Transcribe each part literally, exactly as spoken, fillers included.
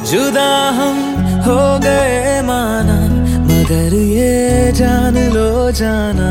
जुदा हम हो गए माना, मगर ये जान लो जाना,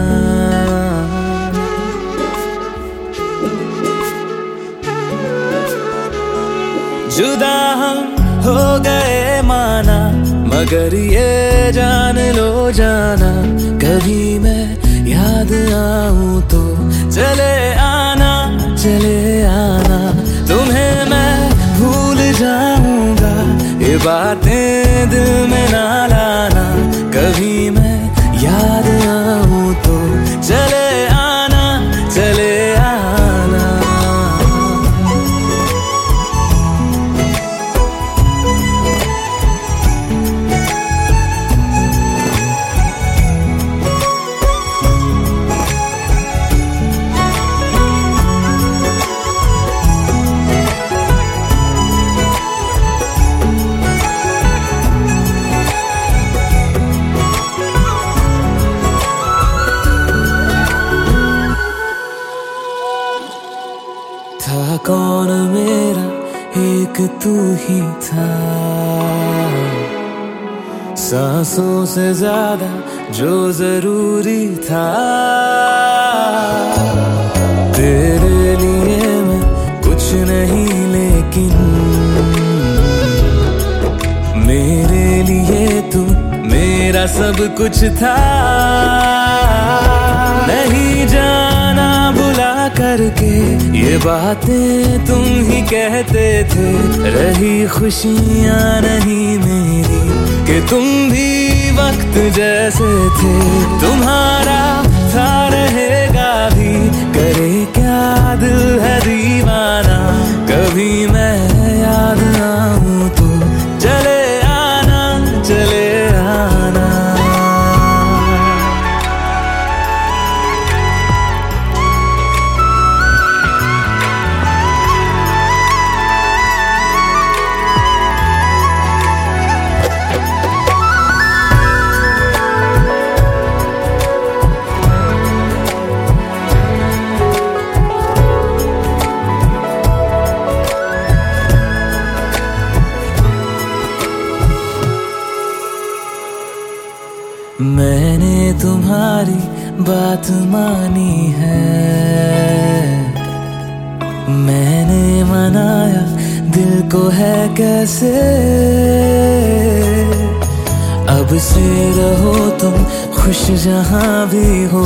जुदा हम हो गए माना, मगर ये जान लो जाना, कभी मैं याद आऊं तो चले आना, चले आना, तुम्हें मैं भूल जाऊंगा, ये बातें दिल में ना लाना, कभी मैं याद आऊं तो चले आना, चले आना। था कौन मेरा एक तू ही था, सांसों से ज्यादा जो जरूरी था, तेरे लिए मैं कुछ नहीं लेकिन मेरे लिए तू मेरा सब कुछ था, नहीं जाना बुला करके ये बातें तुम ही कहते थे, रही खुशियां नहीं मेरी कि तुम भी वक्त जैसे थे, तुम्हारा था रहेगा भी, करे क्या दिल है दीवाना, कभी मैं याद आऊं तो चले आना, चले आना। मैंने तुम्हारी बात मानी है, मैंने मनाया दिल को है कैसे, अब से रहो तुम खुश जहां भी हो,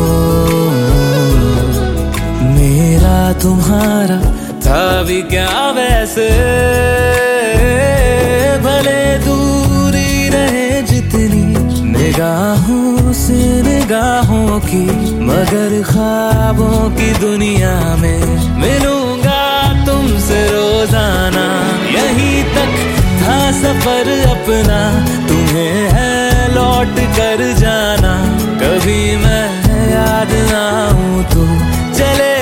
मेरा तुम्हारा था भी क्या वैसे, भले दूरी रहे जितनी निगाहों से निगाहों की, मगर ख्वाबों की दुनिया में मिलूंगा तुमसे रोजाना, यहीं तक था सफर अपना, तुम्हें है लौट कर जाना, कभी मैं याद आऊं तो चले